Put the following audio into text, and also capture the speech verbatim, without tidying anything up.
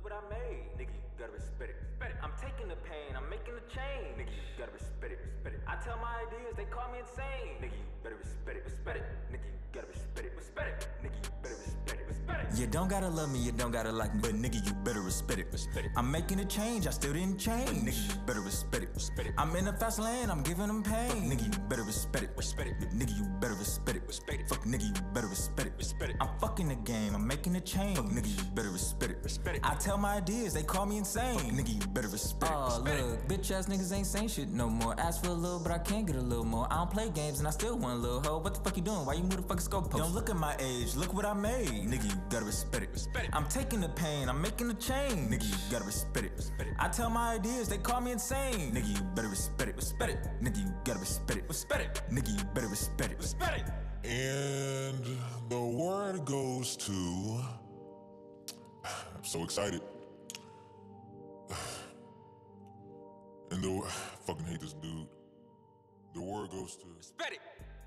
what I made. Nigga, you gotta respect it. Respect it. I'm taking the pain, I'm making the change. Nigga, you gotta respect it. Respect it. I tell my ideas, they call me insane. Nigga, you better respect it. Respect it. Nigga, you gotta respect it. Respect it. Nigga, you better respect it. Respect it. You don't gotta love me, you don't gotta like me, but nigga, you better respect it. Respect it. I'm making a change, I still didn't change. Nigga, you better respect it. Respect it. I'm in a fast lane, I'm giving them pain. Nigga, you better respect it. Respect it. Nigga, you better respect it. Respect it. Fuck nigga, you better respect it. Respect it. I'm fucking the game, I'm making a change. Fuck nigga, you better respect it. Respect it. I tell my ideas, they call me insane. Fuck nigga, you better respect it. Oh, look, bitch ass niggas ain't saying shit no more. Ask for a little, but I can't get a little more. I don't play games and I still want a little hoe. What the fuck you doing? Why you move the fucking scope post? Don't look at my age, look what I made. Nigga, you gotta respect it. Respect it. I'm taking the pain, I'm making a change. Nigga, you gotta respect it. Respect it. I tell my ideas, they call me insane. Nigga, you better respect it. Respect it. Nigga, you gotta respect it. Respect it. Nigga, you better respect it. Respect it. And the word goes to... I'm so excited. And the... I fucking hate this dude. The word goes to... Respect it.